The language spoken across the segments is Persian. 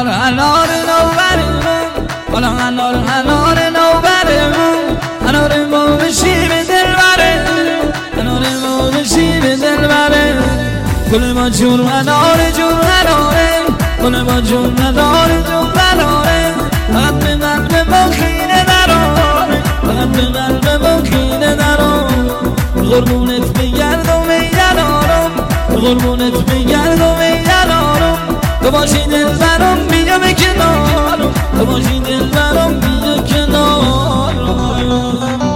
انار نوبرمون حالا انار نوبرمون انار ما بشیم دلبره انار ما بشیم دلبره گل ما جون اناره گل ما جون اناره فقط به قلب ما خینه دراره فقط به قلب ما خینه دراره قربونت بگردم ای یارم قربونت بگردم ای یارم تو باشی دلبرم بیا به کنارم تو باشی دلبرم بیا کنارم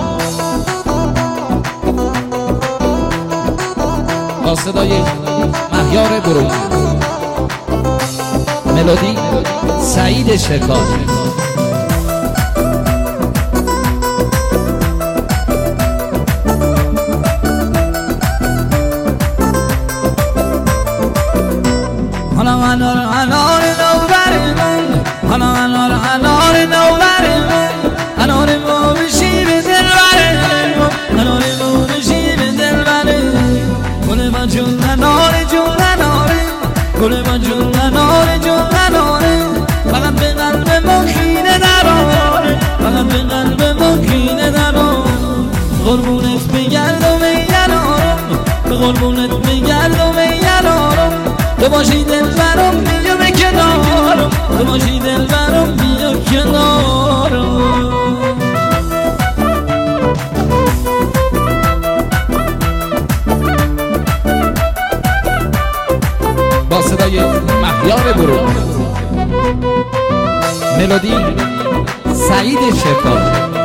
با صدای مهیار برون ملودی سعید شکار انار نوبرمون حالا انار نوبرمون انار ما بشیم دلبره انار ما بشیم دلبره گل ما جون اناره گل ما جون اناره فقط به قلب ما خینه دراره فقط به قلب ما خینه دراره قربونت بگردم ای یارم قربونت بگردم ای یارم تو باشی دلبرم بیا به کنارم تو باشی دلبرم بیا کنارم با صدای مهیار برون ملودی سعید شکار